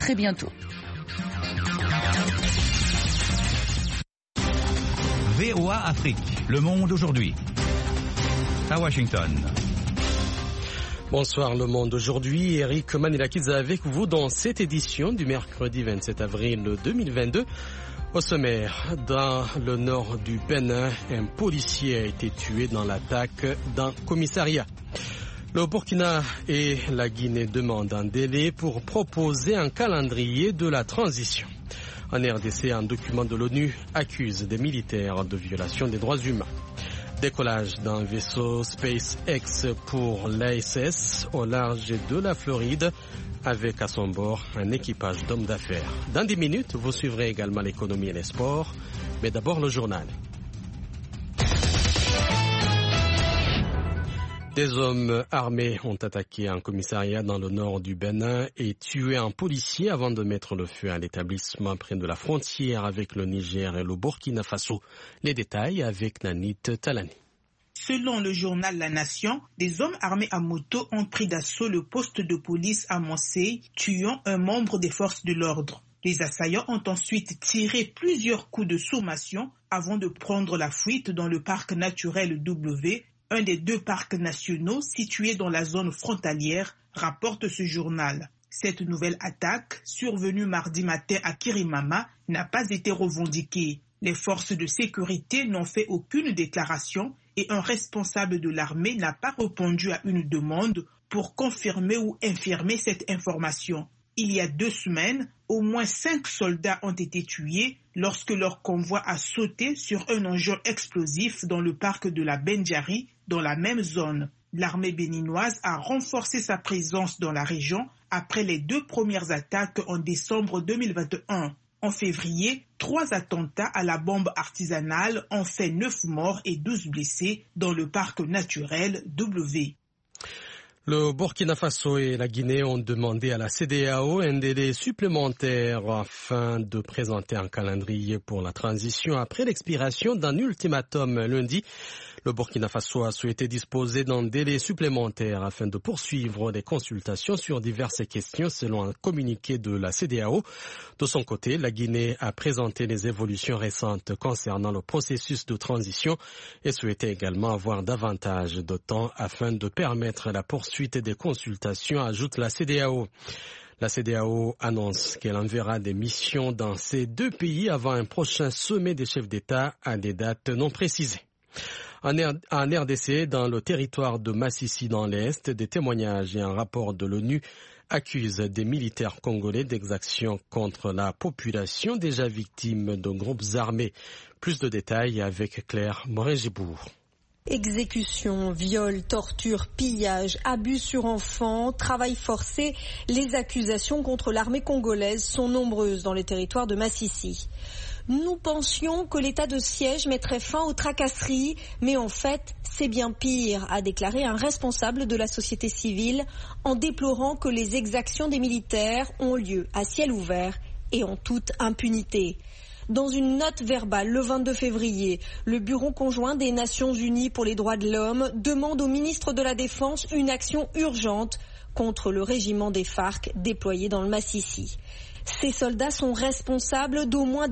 très bientôt. VOA Afrique, le monde aujourd'hui. À Washington. Bonsoir Le Monde aujourd'hui, Eric Manilakidze avec vous dans cette édition du mercredi 27 avril 2022. Au sommaire, dans le nord du Bénin, un policier a été tué dans l'attaque d'un commissariat. Le Burkina et la Guinée demandent un délai pour proposer un calendrier de la transition. En RDC, un document de l'ONU accuse des militaires de violation des droits humains. Décollage d'un vaisseau SpaceX pour l'ISS au large de la Floride avec à son bord un équipage d'hommes d'affaires. Dans 10 minutes, vous suivrez également l'économie et les sports, mais d'abord le journal. Des hommes armés ont attaqué un commissariat dans le nord du Bénin et tué un policier avant de mettre le feu à l'établissement près de la frontière avec le Niger et le Burkina Faso. Les détails avec Nanit Talani. Selon le journal La Nation, des hommes armés à moto ont pris d'assaut le poste de police à Monsey, tuant un membre des forces de l'ordre. Les assaillants ont ensuite tiré plusieurs coups de sommation avant de prendre la fuite dans le parc naturel W, un des 2 parcs nationaux situés dans la zone frontalière, rapporte ce journal. Cette nouvelle attaque, survenue mardi matin à Kirimama, n'a pas été revendiquée. Les forces de sécurité n'ont fait aucune déclaration et un responsable de l'armée n'a pas répondu à une demande pour confirmer ou infirmer cette information. Il y a 2 semaines, au moins 5 soldats ont été tués lorsque leur convoi a sauté sur un engin explosif dans le parc de la Bendjari, dans la même zone. L'armée béninoise a renforcé sa présence dans la région après les 2 premières attaques en décembre 2021. En février, 3 attentats à la bombe artisanale ont fait 9 morts et 12 blessés dans le parc naturel W. Le Burkina Faso et la Guinée ont demandé à la CEDEAO un délai supplémentaire afin de présenter un calendrier pour la transition après l'expiration d'un ultimatum lundi. Le Burkina Faso a souhaité disposer d'un délai supplémentaire afin de poursuivre des consultations sur diverses questions selon un communiqué de la CEDEAO. De son côté, la Guinée a présenté les évolutions récentes concernant le processus de transition et souhaitait également avoir davantage de temps afin de permettre la poursuite des consultations, ajoute la CEDEAO. La CEDEAO annonce qu'elle enverra des missions dans ces 2 pays avant un prochain sommet des chefs d'État à des dates non précisées. En RDC, dans le territoire de Massissi dans l'Est, des témoignages et un rapport de l'ONU accusent des militaires congolais d'exactions contre la population déjà victime de groupes armés. Plus de détails avec Claire Morin-Gibourg. Exécutions, viols, tortures, pillages, abus sur enfants, travail forcé, les accusations contre l'armée congolaise sont nombreuses dans les territoires de Massissi. Nous pensions que l'état de siège mettrait fin aux tracasseries, mais en fait, c'est bien pire, a déclaré un responsable de la société civile en déplorant que les exactions des militaires ont lieu à ciel ouvert et en toute impunité. Dans une note verbale le 22 février, le Bureau conjoint des Nations Unies pour les droits de l'homme demande au ministre de la Défense une action urgente contre le régiment des FARC déployé dans le Massissi. Ces soldats sont responsables d'au moins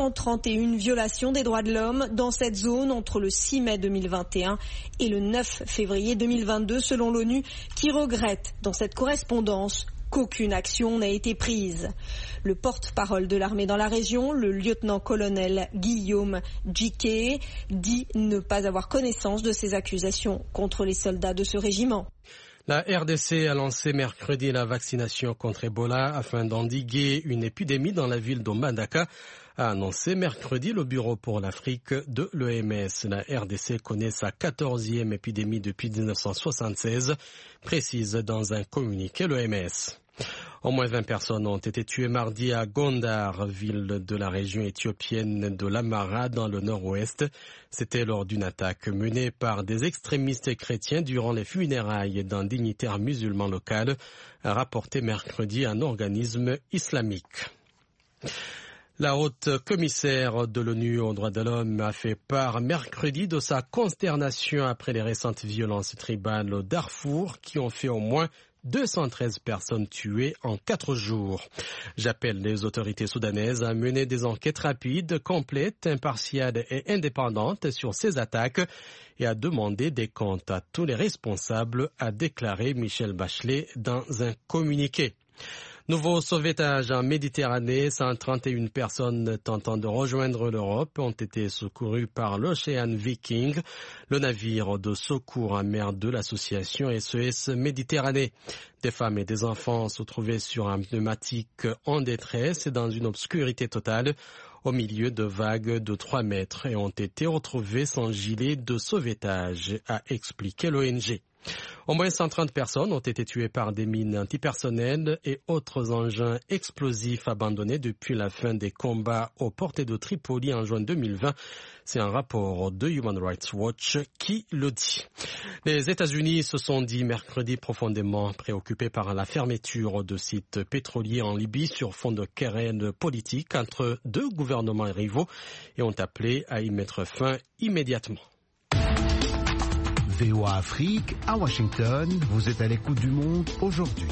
231 violations des droits de l'homme dans cette zone entre le 6 mai 2021 et le 9 février 2022 selon l'ONU qui regrette dans cette correspondance qu'aucune action n'a été prise. Le porte-parole de l'armée dans la région, le lieutenant-colonel Guillaume Djiké, dit ne pas avoir connaissance de ces accusations contre les soldats de ce régiment. La RDC a lancé mercredi la vaccination contre Ebola afin d'endiguer une épidémie dans la ville de Mbandaka, a annoncé mercredi le Bureau pour l'Afrique de l'OMS. La RDC connaît sa 14e épidémie depuis 1976, précise dans un communiqué l'OMS. Au moins 20 personnes ont été tuées mardi à Gondar, ville de la région éthiopienne de l'Amara dans le nord-ouest. C'était lors d'une attaque menée par des extrémistes chrétiens durant les funérailles d'un dignitaire musulman local, a rapporté mercredi un organisme islamique. La haute commissaire de l'ONU aux droits de l'homme a fait part mercredi de sa consternation après les récentes violences tribales au Darfour qui ont fait au moins 213 personnes tuées en 4 jours. J'appelle les autorités soudanaises à mener des enquêtes rapides, complètes, impartiales et indépendantes sur ces attaques et à demander des comptes à tous les responsables, a déclaré Michelle Bachelet dans un communiqué. Nouveau sauvetage en Méditerranée, 131 personnes tentant de rejoindre l'Europe ont été secourues par l'Ocean Viking, le navire de secours en mer de l'association SOS Méditerranée. Des femmes et des enfants se trouvaient sur un pneumatique en détresse et dans une obscurité totale au milieu de vagues de 3 mètres et ont été retrouvés sans gilet de sauvetage, a expliqué l'ONG. Au moins 130 personnes ont été tuées par des mines antipersonnelles et autres engins explosifs abandonnés depuis la fin des combats aux portes de Tripoli en juin 2020. C'est un rapport de Human Rights Watch qui le dit. Les États-Unis se sont dit mercredi profondément préoccupés par la fermeture de sites pétroliers en Libye sur fond de querelles politiques entre 2 gouvernements rivaux et ont appelé à y mettre fin immédiatement. VOA Afrique, à Washington, vous êtes à l'écoute du monde aujourd'hui.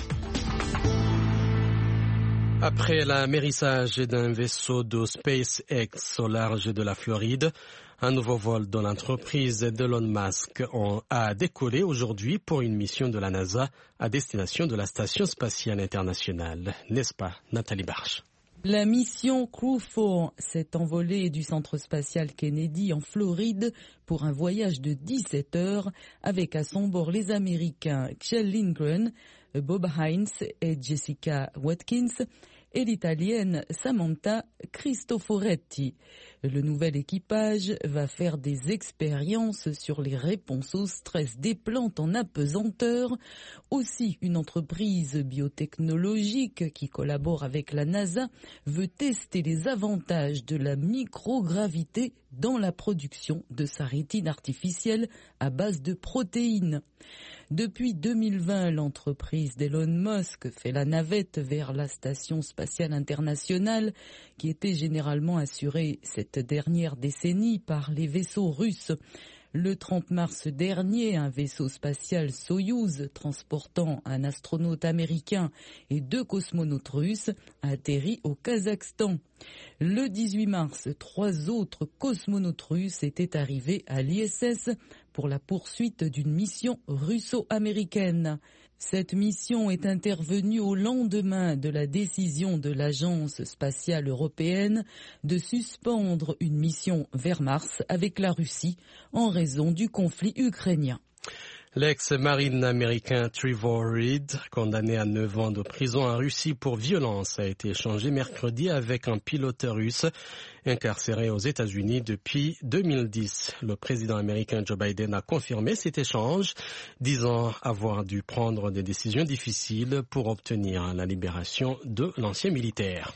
Après l'amérissage d'un vaisseau de SpaceX au large de la Floride, un nouveau vol de l'entreprise d'Elon Musk a décollé aujourd'hui pour une mission de la NASA à destination de la Station spatiale internationale. N'est-ce pas, Nathalie Barche? La mission Crew 4 s'est envolée du centre spatial Kennedy en Floride pour un voyage de 17 heures avec à son bord les Américains Kjell Lindgren, Bob Hines et Jessica Watkins et l'Italienne Samantha Cristoforetti. Le nouvel équipage va faire des expériences sur les réponses au stress des plantes en apesanteur. Aussi, une entreprise biotechnologique qui collabore avec la NASA veut tester les avantages de la microgravité dans la production de sa rétine artificielle à base de protéines. Depuis 2020, l'entreprise d'Elon Musk fait la navette vers la Station spatiale internationale qui était généralement assurée cette dernière décennie par les vaisseaux russes. Le 30 mars dernier, un vaisseau spatial Soyouz transportant un astronaute américain et 2 cosmonautes russes a atterri au Kazakhstan. Le 18 mars, 3 autres cosmonautes russes étaient arrivés à l'ISS pour la poursuite d'une mission russo-américaine. Cette mission est intervenue au lendemain de la décision de l'Agence spatiale européenne de suspendre une mission vers Mars avec la Russie en raison du conflit ukrainien. L'ex-marine américain Trevor Reed, condamné à 9 ans de prison en Russie pour violence, a été échangé mercredi avec un pilote russe incarcéré aux États-Unis depuis 2010. Le président américain Joe Biden a confirmé cet échange, disant avoir dû prendre des décisions difficiles pour obtenir la libération de l'ancien militaire.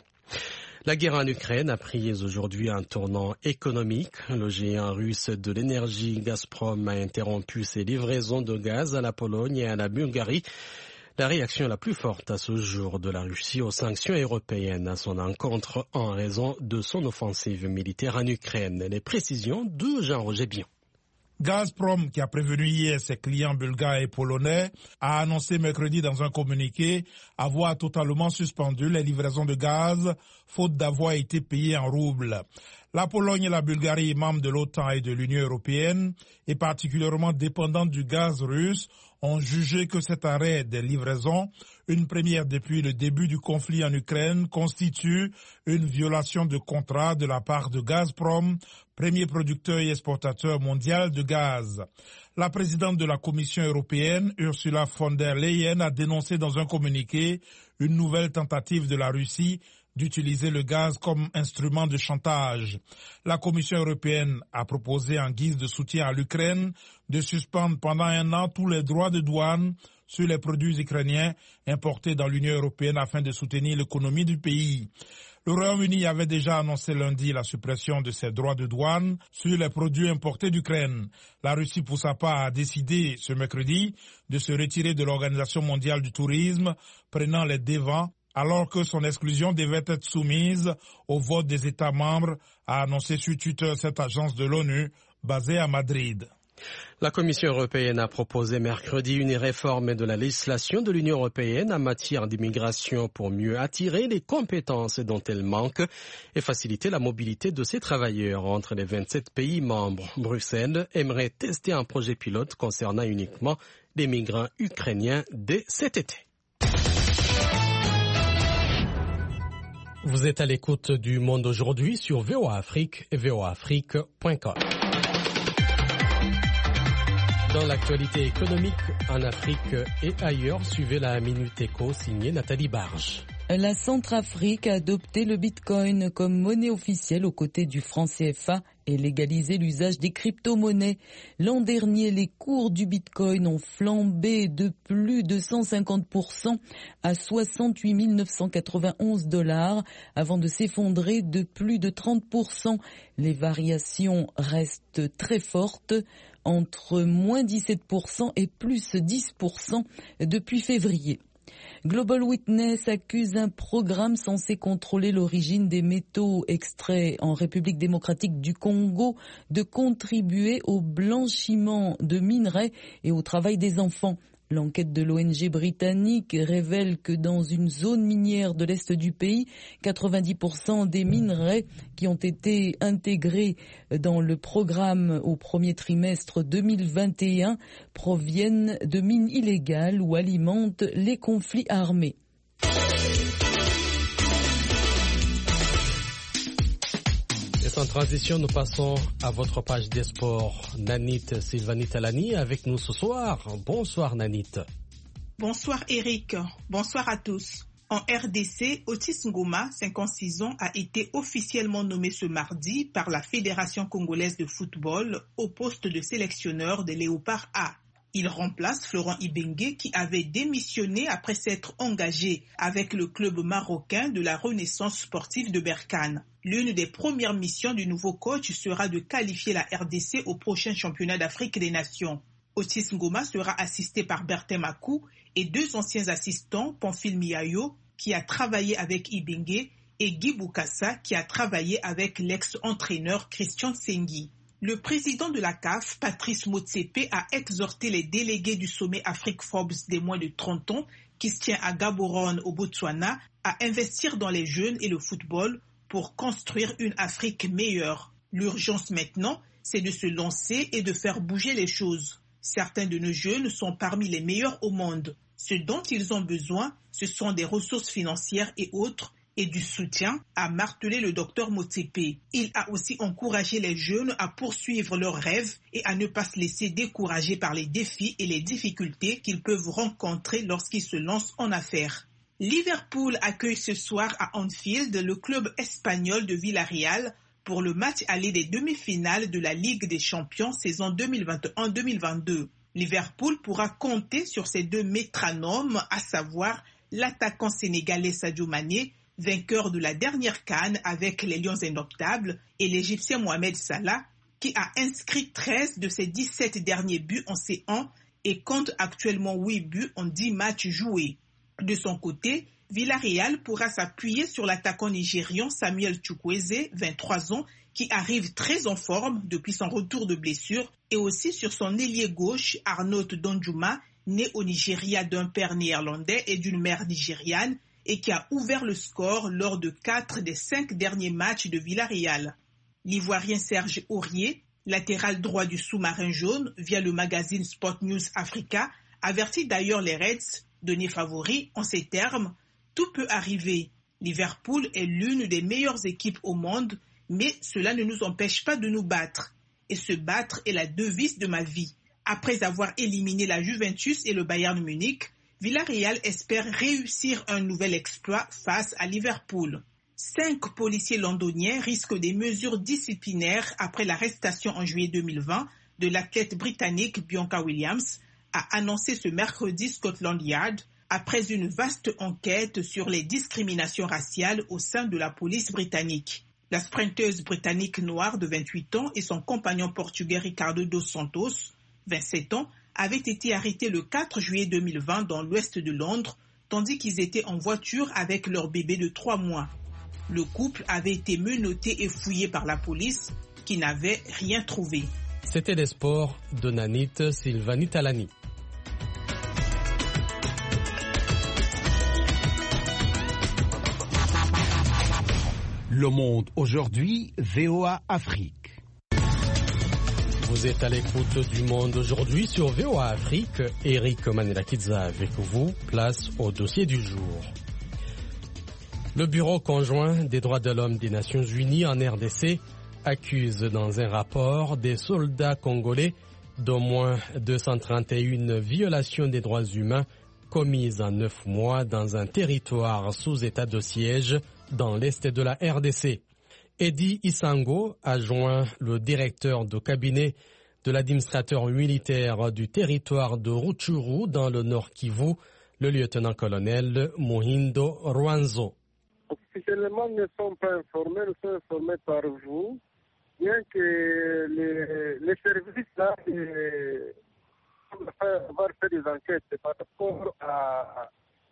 La guerre en Ukraine a pris aujourd'hui un tournant économique. Le géant russe de l'énergie Gazprom a interrompu ses livraisons de gaz à la Pologne et à la Bulgarie. La réaction la plus forte à ce jour de la Russie aux sanctions européennes à son encontre en raison de son offensive militaire en Ukraine. Les précisions de Jean-Roger Bion. Gazprom, qui a prévenu hier ses clients bulgares et polonais, a annoncé mercredi dans un communiqué avoir totalement suspendu les livraisons de gaz, faute d'avoir été payés en roubles. La Pologne et la Bulgarie, membres de l'OTAN et de l'Union européenne, et particulièrement dépendantes du gaz russe, ont jugé que cet arrêt des livraisons, une première depuis le début du conflit en Ukraine, constitue une violation de contrat de la part de Gazprom, premier producteur et exportateur mondial de gaz. La présidente de la Commission européenne, Ursula von der Leyen, a dénoncé dans un communiqué une nouvelle tentative de la Russie d'utiliser le gaz comme instrument de chantage. La Commission européenne a proposé en guise de soutien à l'Ukraine de suspendre pendant 1 an tous les droits de douane sur les produits ukrainiens importés dans l'Union européenne afin de soutenir l'économie du pays. Le Royaume-Uni avait déjà annoncé lundi la suppression de ses droits de douane sur les produits importés d'Ukraine. La Russie, pour sa part, a décidé ce mercredi de se retirer de l'Organisation mondiale du tourisme, prenant les devants, alors que son exclusion devait être soumise au vote des États membres, a annoncé sur Twitter cette agence de l'ONU basée à Madrid. La Commission européenne a proposé mercredi une réforme de la législation de l'Union européenne en matière d'immigration pour mieux attirer les compétences dont elle manque et faciliter la mobilité de ses travailleurs entre les 27 pays membres. Bruxelles aimerait tester un projet pilote concernant uniquement les migrants ukrainiens dès cet été. Vous êtes à l'écoute du Monde aujourd'hui sur VOA Afrique et voaafrique.com. Dans l'actualité économique en Afrique et ailleurs, suivez la Minute Éco signée Nathalie Barge. La Centrafrique a adopté le Bitcoin comme monnaie officielle aux côtés du franc CFA et légalisé l'usage des crypto-monnaies. L'an dernier, les cours du Bitcoin ont flambé de plus de 150% à 68 991 $ avant de s'effondrer de plus de 30%. Les variations restent très fortes, entre moins 17% et plus 10% depuis février. Global Witness accuse un programme censé contrôler l'origine des métaux extraits en République démocratique du Congo de contribuer au blanchiment de minerais et au travail des enfants. L'enquête de l'ONG britannique révèle que dans une zone minière de l'est du pays, 90% des minerais qui ont été intégrés dans le programme au premier trimestre 2021 proviennent de mines illégales ou alimentent les conflits armés. Et sans transition, nous passons à votre page des sports. Nanit Sylvanie Talani avec nous ce soir. Bonsoir Nanit. Bonsoir Eric. Bonsoir à tous. En RDC, Otis Ngoma, 56 ans, a été officiellement nommé ce mardi par la Fédération congolaise de football au poste de sélectionneur des Léopards A. Il remplace Florent Ibenge qui avait démissionné après s'être engagé avec le club marocain de la Renaissance sportive de Berkane. L'une des premières missions du nouveau coach sera de qualifier la RDC au prochain championnat d'Afrique des Nations. Otis Ngoma sera assisté par Bertin Makou et deux anciens assistants, Pamphile Miayo, qui a travaillé avec Ibenge, et Guy Boukassa, qui a travaillé avec l'ex-entraîneur Christian Tsengui. Le président de la CAF, Patrice Motsepe, a exhorté les délégués du sommet Afrique Forbes des moins de 30 ans, qui se tient à Gaborone au Botswana, à investir dans les jeunes et le football pour construire une Afrique meilleure. L'urgence maintenant, c'est de se lancer et de faire bouger les choses. Certains de nos jeunes sont parmi les meilleurs au monde. Ce dont ils ont besoin, ce sont des ressources financières et autres, et du soutien, a martelé le docteur Motsepe. Il a aussi encouragé les jeunes à poursuivre leurs rêves et à ne pas se laisser décourager par les défis et les difficultés qu'ils peuvent rencontrer lorsqu'ils se lancent en affaires. Liverpool accueille ce soir à Anfield le club espagnol de Villarreal pour le match aller des demi-finales de la Ligue des Champions saison 2021-2022. Liverpool pourra compter sur ses deux métronomes, à savoir l'attaquant sénégalais Sadio Mané, vainqueur de la dernière CAN avec les Lions Indomptables, et l'Égyptien Mohamed Salah, qui a inscrit 13 de ses 17 derniers buts en C1 et compte actuellement 8 buts en 10 matchs joués. De son côté, Villarreal pourra s'appuyer sur l'attaquant nigérian Samuel Chukwueze, 23 ans, qui arrive très en forme depuis son retour de blessure, et aussi sur son ailier gauche Arnaud Donjuma, né au Nigeria d'un père néerlandais et d'une mère nigériane, et qui a ouvert le score lors de 4 des 5 derniers matchs de Villarreal. L'Ivoirien Serge Aurier, latéral droit du sous-marin jaune, via le magazine Sport News Africa, avertit d'ailleurs les Reds, donnés favoris en ces termes: « Tout peut arriver. Liverpool est l'une des meilleures équipes au monde, mais cela ne nous empêche pas de nous battre. Et se battre est la devise de ma vie. » Après avoir éliminé la Juventus et le Bayern Munich, Villarreal espère réussir un nouvel exploit face à Liverpool. 5 policiers londoniens risquent des mesures disciplinaires après l'arrestation en juillet 2020 de l'athlète britannique Bianca Williams, a annoncé ce mercredi Scotland Yard, après une vaste enquête sur les discriminations raciales au sein de la police britannique. La sprinteuse britannique noire de 28 ans et son compagnon portugais Ricardo dos Santos, 27 ans, avaient été arrêtés le 4 juillet 2020 dans l'ouest de Londres, tandis qu'ils étaient en voiture avec leur bébé de 3 mois. Le couple avait été menotté et fouillé par la police, qui n'avait rien trouvé. C'était les sports de Nanit Sylvanie Talani. Le Monde aujourd'hui, VOA Afrique. Vous êtes à l'écoute du Monde aujourd'hui sur VOA Afrique. Eric Manelakidza avec vous. Place au dossier du jour. Le Bureau conjoint des droits de l'homme des Nations Unies en RDC accuse dans un rapport des soldats congolais d'au moins 231 violations des droits humains commises en 9 mois dans un territoire sous état de siège dans l'est de la RDC. Eddie Isango a joint le directeur de cabinet de l'administrateur militaire du territoire de Rutshuru dans le Nord Kivu, le lieutenant-colonel Muhindo Rwanzo. Officiellement, nous ne sommes pas informés, nous sommes informés par vous, bien que les services là avoir fait des enquêtes par rapport à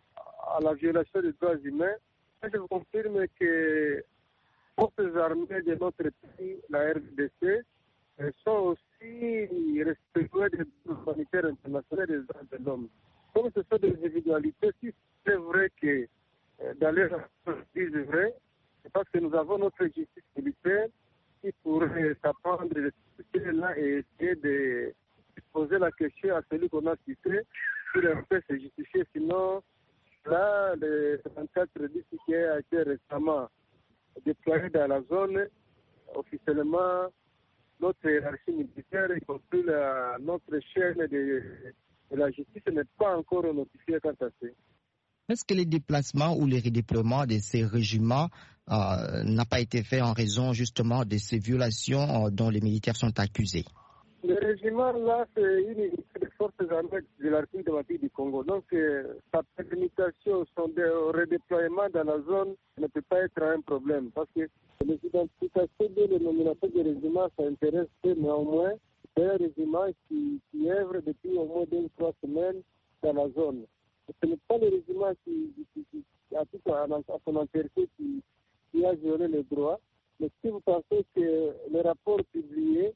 la violation des droits humains. Je vous confirme que les forces armées de notre pays, la RDC, sont aussi respectueux des droits humanitaires internationaux des droits de l'homme. Comme ce sont des individualités, si c'est vrai que dans les rapports disent vrai, c'est parce que nous avons notre justice militaire qui pourrait s'apprendre de ce là et essayer de poser la question à celui qu'on a cité pour un peu se justifier. Sinon, là, le 34 qui a été récemment déployé dans la zone, officiellement, notre hiérarchie militaire, y compris notre chaîne de la justice, n'est pas encore notifiée quant à ça. Est-ce que les déplacements ou les redéploiements de ces régiments n'a pas été fait en raison justement de ces violations dont les militaires sont accusés? Le régiment, là, c'est une unité des forces armées de la République démocratique du Congo. Donc, sa limitation, son redéploiement dans la zone ne peut pas être un problème. Parce que les identifications de les nominations des régiments, ça intéresse néanmoins. C'est un régiment qui œuvre depuis au moins 2 ou 3 semaines dans la zone. Ce n'est pas le régiment qui à son entièreté, qui a violé les droits. Mais si vous pensez que le rapport publié,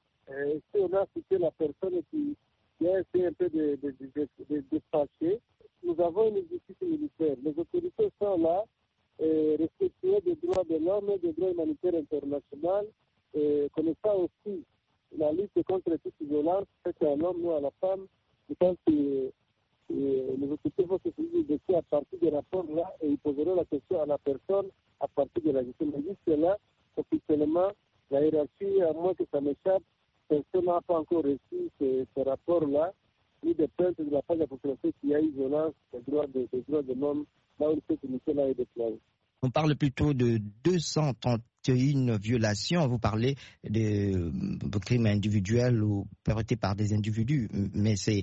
si on a cité la personne qui a essayé un peu de dispatcher, nous avons une justice militaire. Les autorités sont là, respectueuses des droits de l'homme et des droits humanitaires internationaux, connaissant aussi la lutte contre toute violence faite à l'homme ou à la femme. Je pense que les autorités vont se saisir dessus à partir des rapports-là et ils poseront la question à la personne à partir de la justice. Mais jusque-là, officiellement, la hiérarchie, à moins que ça m'échappe, personne n'a pas encore reçu ce rapport-là, ni de plainte de la part de la population qui a eu violence des droits de l'homme, là où cette unité-là est déployée. On parle plutôt de 231 violations. Vous parlez de crimes individuels ou perpétrés par des individus, mais c'est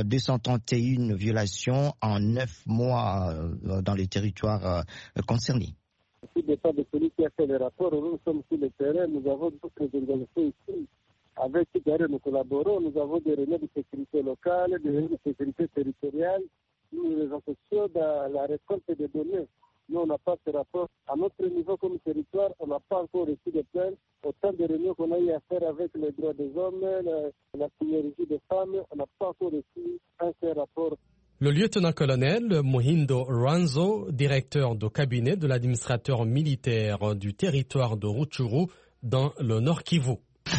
231 violations en 9 mois dans les territoires concernés. Tout dépend de celui qui a fait le rapport. Nous sommes sur le terrain, nous avons d'autres organisations ici. Avec qui nous collaborons, nous avons des réunions de sécurité locale, des réunions de sécurité territoriale. Nous les associons dans la récolte des données. Nous, on n'a pas ce rapport. À notre niveau comme territoire, on n'a pas encore reçu de plaintes. Autant de réunions qu'on a eu à faire avec les droits des hommes, la synergie des femmes, on n'a pas encore reçu un seul rapport. Le lieutenant-colonel Muhindo Rwanzo, directeur de cabinet de l'administrateur militaire du territoire de Rutshuru dans le Nord Kivu.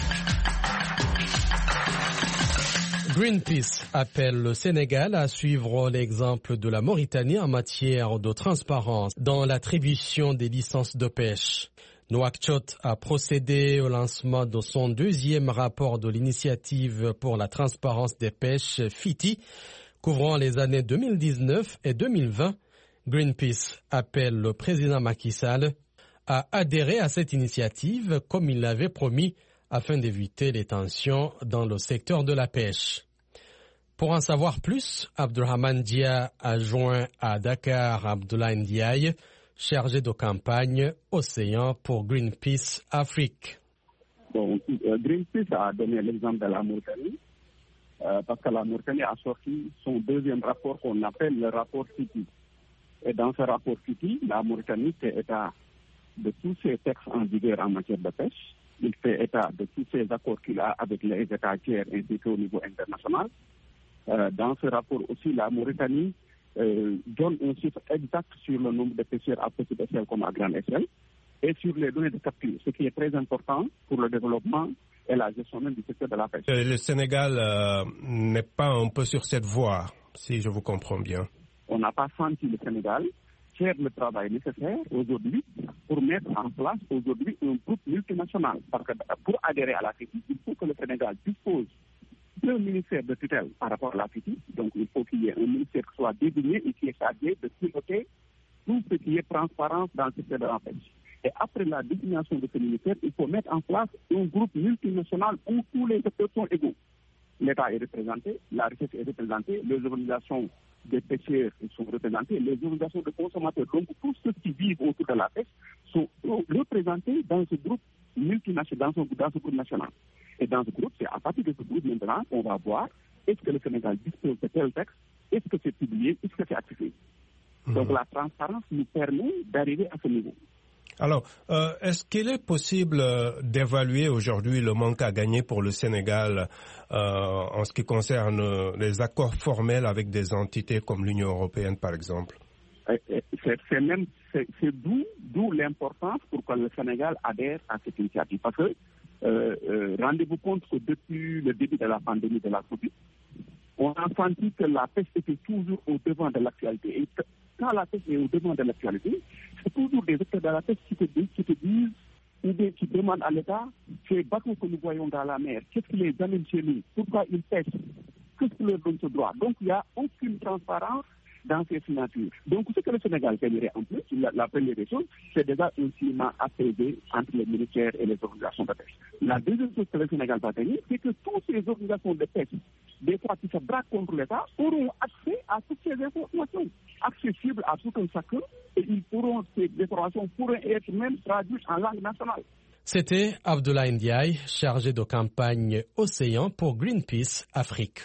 Greenpeace appelle le Sénégal à suivre l'exemple de la Mauritanie en matière de transparence dans l'attribution des licences de pêche. Nouakchott a procédé au lancement de son 2e rapport de l'initiative pour la transparence des pêches FITI, couvrant les années 2019 et 2020. Greenpeace appelle le président Macky Sall à adhérer à cette initiative comme il l'avait promis afin d'éviter les tensions dans le secteur de la pêche. Pour en savoir plus, Abdurrahman Dia a joint à Dakar Abdoulaye Ndiaye, chargé de campagne Océan pour Greenpeace Afrique. Bon, Greenpeace a donné l'exemple de la Mauritanie, parce que la Mauritanie a sorti son 2e rapport qu'on appelle le rapport FITI. Et dans ce rapport FITI, la Mauritanie fait état de tous ces textes en vigueur en matière de pêche, il fait état de tous ces accords qu'il a avec les États tiers ainsi qu'au niveau international. Dans ce rapport aussi, la Mauritanie donne un chiffre exact sur le nombre de pêcheurs à petite échelle comme à grande échelle et sur les données de capture, ce qui est très important pour le développement et la gestion même du secteur de la pêche. Le Sénégal n'est pas un peu sur cette voie, si je vous comprends bien. On n'a pas senti le Sénégal faire le travail nécessaire aujourd'hui pour mettre en place aujourd'hui un groupe multinational. Parce que pour adhérer à la FITI, il faut que le Sénégal dispose d'un ministère de tutelle par rapport à la FITI. Donc il faut qu'il y ait un ministère qui soit désigné et qui est chargé de piloter tout ce qui est transparence dans le secteur de la pêche. Et après la désignation de ce ministère, il faut mettre en place un groupe multinational où tous les secteurs sont égaux. L'État est représenté, la richesse est représentée, les organisations des pêcheurs sont représentées, les organisations de consommateurs, donc tous ceux qui vivent autour de la pêche sont représentés dans ce groupe multinational, dans ce groupe national. Et dans ce groupe, c'est à partir de ce groupe maintenant qu'on va voir est-ce que le Sénégal dispose de tel texte, est-ce que c'est publié, est-ce que c'est activé. Donc la transparence nous permet d'arriver à ce niveau. Alors, est-ce qu'il est possible d'évaluer aujourd'hui le manque à gagner pour le Sénégal en ce qui concerne les accords formels avec des entités comme l'Union européenne, par exemple? C'est d'où l'importance pour que le Sénégal adhère à cette initiative. Parce que, rendez-vous compte que depuis le début de la pandémie de la Covid, on a senti que la pêche était toujours au devant de l'actualité. Et quand la pêche est au devant de l'actualité, c'est toujours des acteurs de la pêche qui te disent ou bien qui demandent à l'État ces bateaux que nous voyons dans la mer, qu'est-ce qui les amène chez nous, pourquoi ils pêchent, qu'est-ce qui leur donne ce droit. Donc il n'y a aucune transparence dans ces signatures. Donc ce que le Sénégal gagnerait en plus, la première des choses, c'est déjà un climat apaisé entre les militaires et les organisations de pêche. La deuxième chose que le Sénégal va gagner, c'est que toutes ces organisations de pêche, des fois qui se braquent contre l'État, auront accès à toutes ces informations, accessibles à tout un chacun, et ces informations pourraient être même traduites en langue nationale. C'était Abdoulaye Ndiaye, chargé de campagne Océan pour Greenpeace Afrique.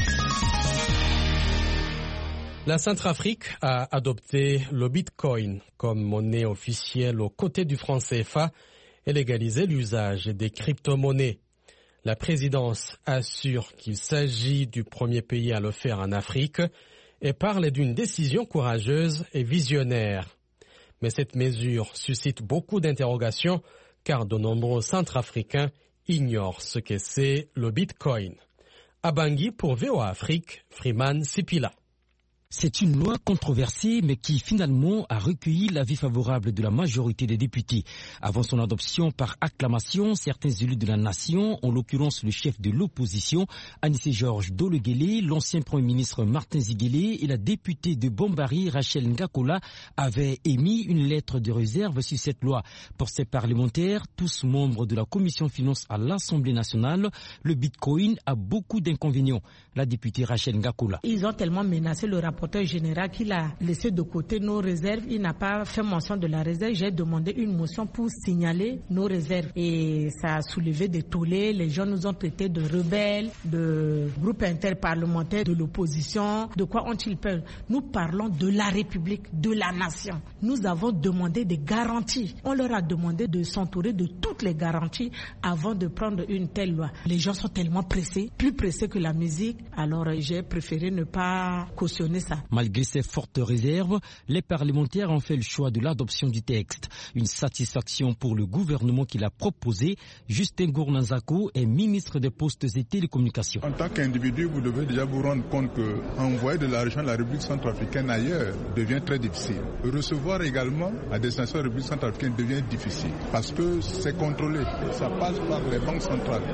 La Centrafrique a adopté le Bitcoin comme monnaie officielle aux côtés du franc CFA et légalisé l'usage des crypto-monnaies. La présidence assure qu'il s'agit du premier pays à le faire en Afrique et parle d'une décision courageuse et visionnaire. Mais cette mesure suscite beaucoup d'interrogations car de nombreux Centrafricains ignorent ce que c'est le Bitcoin. À Bangui pour VOA Afrique, Freeman Sipila. C'est une loi controversée, mais qui finalement a recueilli l'avis favorable de la majorité des députés. Avant son adoption par acclamation, certains élus de la nation, en l'occurrence le chef de l'opposition, Anissé Georges Dologuélé, l'ancien Premier ministre Martin Ziguélé et la députée de Bombari, Rachel Ngakola, avaient émis une lettre de réserve sur cette loi. Pour ces parlementaires, tous membres de la Commission Finances à l'Assemblée nationale, le Bitcoin a beaucoup d'inconvénients. La députée Rachel Ngakola. Ils ont tellement menacé le rapporteur général qu'il a laissé de côté nos réserves. Il n'a pas fait mention de la réserve. J'ai demandé une motion pour signaler nos réserves. Et ça a soulevé des tollés. Les gens nous ont traités de rebelles, de groupes interparlementaires, de l'opposition. De quoi ont-ils peur? Nous parlons de la République, de la nation. Nous avons demandé des garanties. On leur a demandé de s'entourer de toutes les garanties avant de prendre une telle loi. Les gens sont tellement pressés, plus pressés que la musique. Alors j'ai préféré ne pas cautionner ça. Malgré ces fortes réserves, les parlementaires ont fait le choix de l'adoption du texte. Une satisfaction pour le gouvernement qui l'a proposé. Justin Gournanzako est ministre des Postes et Télécommunications. En tant qu'individu, vous devez déjà vous rendre compte qu'envoyer de l'argent à la République centrafricaine ailleurs devient très difficile. Recevoir également à destination de la République centrafricaine devient difficile parce que c'est contrôlé. Ça passe par les banques centrales.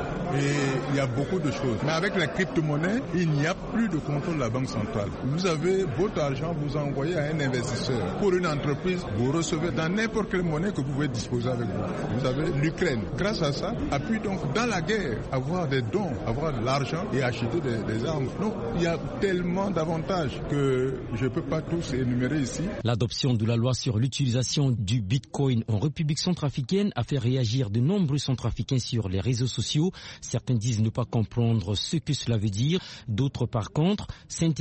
Et il y a beaucoup de choses. Mais avec la crypto-monnaie, il n'y a plus de contrôle de la banque centrale. Vous avez votre argent, vous envoyez à un investisseur. Pour une entreprise, vous recevez dans n'importe quelle monnaie que vous pouvez disposer avec vous. Vous avez l'Ukraine. Grâce à ça, appuie donc dans la guerre, avoir des dons, avoir de l'argent et acheter des armes. Donc, il y a tellement d'avantages que je ne peux pas tous énumérer ici. L'adoption de la loi sur l'utilisation du Bitcoin en République centrafricaine a fait réagir de nombreux Centrafricains sur les réseaux sociaux. Certains disent ne pas comprendre ce que cela veut dire. D'autres, par contre, s'interrogent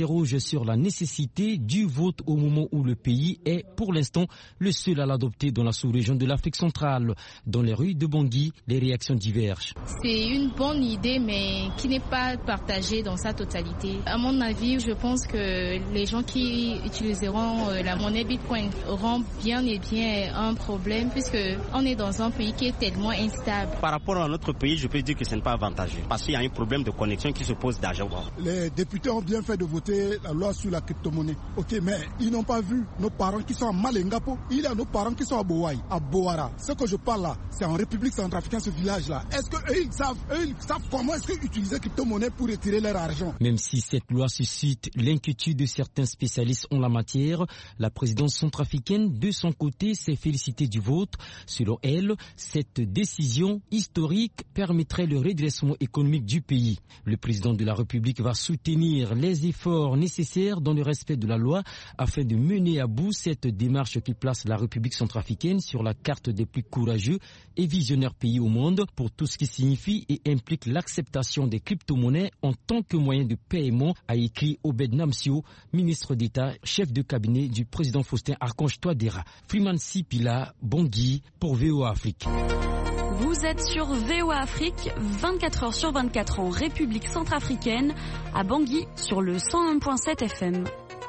sur la nécessité du vote au moment où le pays est, pour l'instant, le seul à l'adopter dans la sous-région de l'Afrique centrale. Dans les rues de Bangui, les réactions divergent. C'est une bonne idée, mais qui n'est pas partagée dans sa totalité. À mon avis, je pense que les gens qui utiliseront la monnaie Bitcoin auront bien et bien un problème, puisque on est dans un pays qui est tellement instable. Par rapport à notre pays, je peux dire que ce n'est pas avantageux, parce qu'il y a un problème de connexion qui se pose d'argent. Les députés ont bien fait de voter la loi sur la crypto-monnaie. Ok, mais ils n'ont pas vu nos parents qui sont à Malengapo. Il y a nos parents qui sont à Boaï, à Boara. Ce que je parle là, c'est en République centrafricaine, ce village-là. Est-ce qu'eux, ils savent comment est-ce qu'ils utilisaient crypto-monnaie pour retirer leur argent? Même si cette loi suscite l'inquiétude de certains spécialistes en la matière, la présidence centrafricaine, de son côté, s'est félicitée du vote. Selon elle, cette décision historique permettrait le redressement économique du pays. Le président de la République va soutenir les efforts nécessaires dans le respect de la loi afin de mener à bout cette démarche qui place la République centrafricaine sur la carte des plus courageux et visionnaires pays au monde pour tout ce qui signifie et implique l'acceptation des crypto-monnaies en tant que moyen de paiement, a écrit Obed Namsio, ministre d'État, chef de cabinet du président Faustin Archange Touadéra. Freeman Sipila, Bangui, pour VOA Afrique. Vous êtes sur VOA Afrique, 24 heures sur 24 en République centrafricaine, à Bangui sur le 101.7 FM.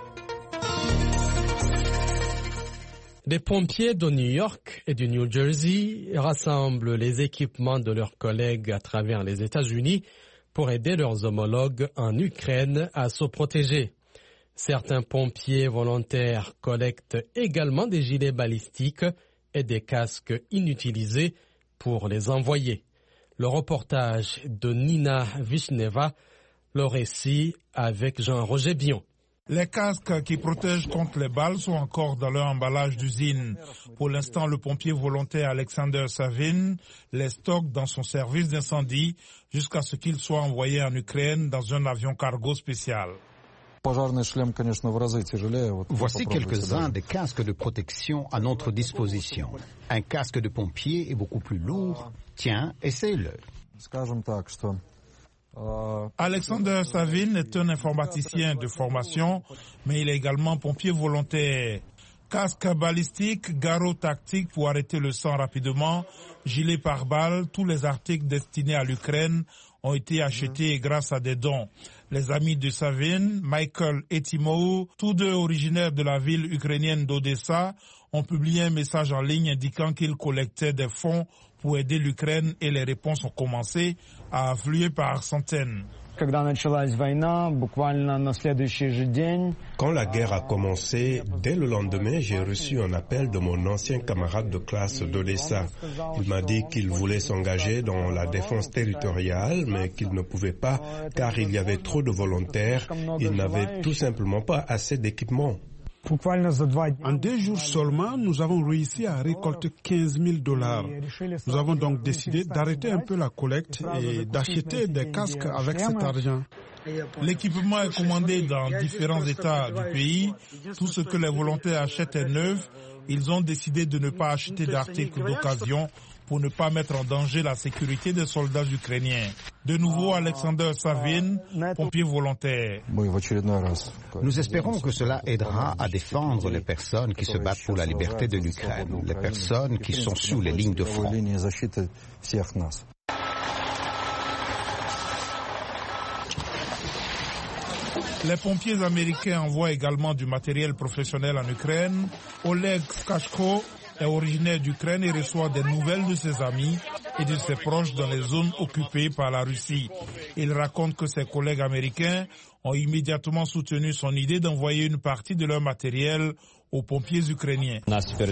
Des pompiers de New York et du New Jersey rassemblent les équipements de leurs collègues à travers les États-Unis pour aider leurs homologues en Ukraine à se protéger. Certains pompiers volontaires collectent également des gilets balistiques et des casques inutilisés pour les envoyer. Le reportage de Nina Vishneva, le récit avec Jean-Roger Bion. Les casques qui protègent contre les balles sont encore dans leur emballage d'usine. Pour l'instant, le pompier volontaire Alexander Savin les stocke dans son service d'incendie jusqu'à ce qu'il soit envoyé en Ukraine dans un avion cargo spécial. Voici quelques-uns des casques de protection à notre disposition. Un casque de pompier est beaucoup plus lourd. Tiens, essaye-le. Alexander Savin est un informaticien de formation, mais il est également pompier volontaire. Casque balistique, garrot tactique pour arrêter le sang rapidement, gilet pare-balles, tous les articles destinés à l'Ukraine ont été achetés grâce à des dons. Les amis de Savin, Michael et Timo, tous deux originaires de la ville ukrainienne d'Odessa, ont publié un message en ligne indiquant qu'ils collectaient des fonds pour aider l'Ukraine et les réponses ont commencé à affluer par centaines. Quand la guerre a commencé, dès le lendemain, j'ai reçu un appel de mon ancien camarade de classe d'Odessa. Il m'a dit qu'il voulait s'engager dans la défense territoriale, mais qu'il ne pouvait pas car il y avait trop de volontaires. Il n'avait tout simplement pas assez d'équipement. En 2 jours seulement, nous avons réussi à récolter $15,000. Nous avons donc décidé d'arrêter un peu la collecte et d'acheter des casques avec cet argent. L'équipement est commandé dans différents États du pays. Tout ce que les volontaires achètent est neuf. Ils ont décidé de ne pas acheter d'articles d'occasion pour ne pas mettre en danger la sécurité des soldats ukrainiens. De nouveau, Alexander Savin, pompier volontaire. Nous espérons que cela aidera à défendre les personnes qui se battent pour la liberté de l'Ukraine, les personnes qui sont sous les lignes de front. Les pompiers américains envoient également du matériel professionnel en Ukraine. Oleg Skashko est originaire d'Ukraine et reçoit des nouvelles de ses amis et de ses proches dans les zones occupées par la Russie. Il raconte que ses collègues américains ont immédiatement soutenu son idée d'envoyer une partie de leur matériel aux pompiers ukrainiens.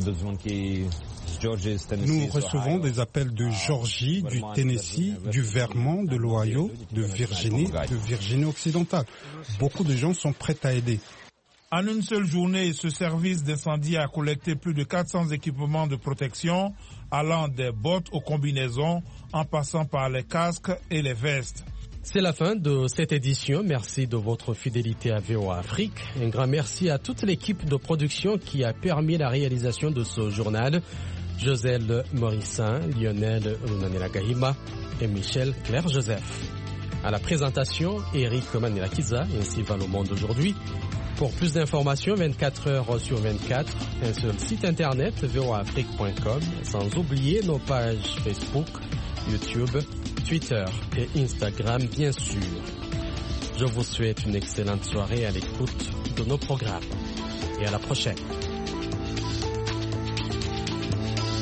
Nous recevons des appels de Géorgie, du Tennessee, du Vermont, de l'Ohio, de Virginie occidentale. Beaucoup de gens sont prêts à aider. En une seule journée, ce service d'incendie a collecté plus de 400 équipements de protection, allant des bottes aux combinaisons, en passant par les casques et les vestes. C'est la fin de cette édition. Merci de votre fidélité à VOA Afrique. Un grand merci à toute l'équipe de production qui a permis la réalisation de ce journal. Joselle Morissin, Lionel Runanela Gahima et Michel Claire-Joseph. À la présentation, Eric Manirakiza, ainsi va le monde aujourd'hui. Pour plus d'informations, 24 heures sur 24, un seul site internet, voaafrique.com, sans oublier nos pages Facebook, YouTube, Twitter et Instagram, bien sûr. Je vous souhaite une excellente soirée à l'écoute de nos programmes et à la prochaine.